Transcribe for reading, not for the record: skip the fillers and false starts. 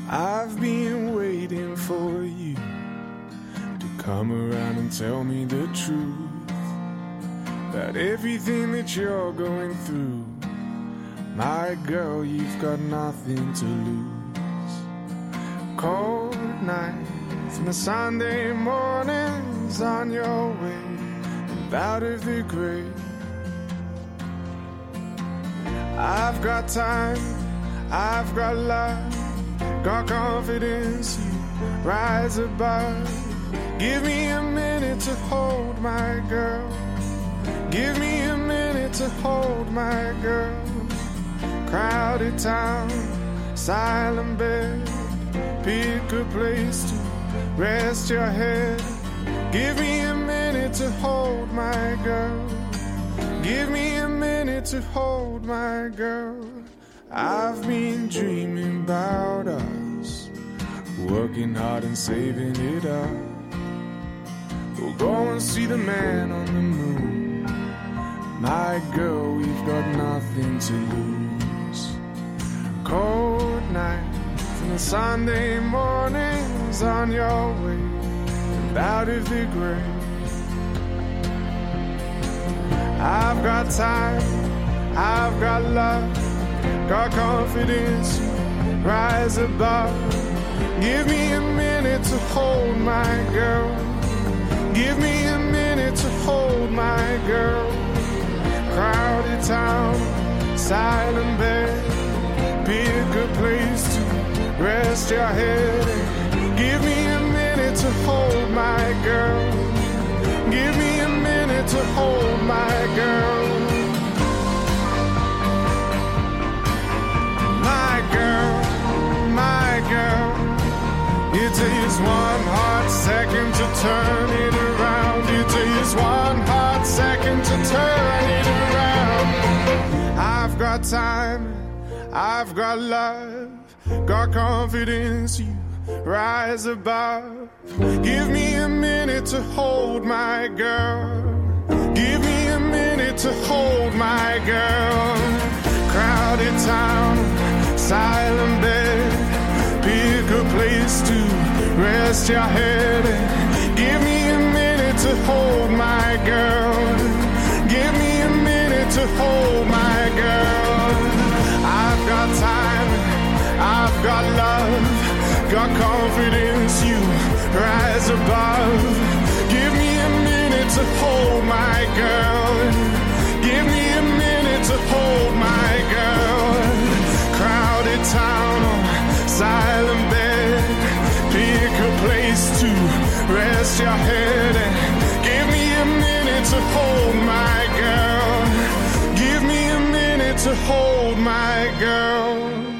I've been waiting for you to come around and tell me the truth about everything that you're going through. My girl, you've got nothing to lose. Cold nights and the Sunday mornings on your way and out of the grave. I've got time, I've got love, got confidence, you rise above. Give me a minute to hold my girl. Give me a minute to hold my girl. Crowded town, silent bed, pick a place to rest your head. Give me a minute to hold my girl. Give me a minute to hold my girl. I've been dreaming about us, working hard and saving it up. We'll go and see the man on the moon. My girl, we've got nothing to lose. Cold nights and the Sunday mornings on your way and out of the grave. I've got time, I've got love, got confidence, rise above. Give me a minute to hold my girl. Give me a minute to hold my girl. Crowded town, silent bed, pick a place to rest your head. Give me a minute to hold my girl. Give me a minute to hold my girl. My girl, my girl. It takes one hot second to turn it around. It takes one hot second to turn it around. I've got time, I've got love, got confidence, you rise above. Give me a minute to hold my girl. Give me a minute to hold my girl. Crowded town, silent bed, pick a place to rest your head. Give me a minute to hold my girl. Give me a minute to hold my girl. I've got time, I've got love, got confidence, you rise above. Give me a minute to hold my girl. Give me a minute to hold my girl. Crowded town, silent bed, pick a place to rest your head. Give me a minute to hold my girl. Give me a minute to hold my girl.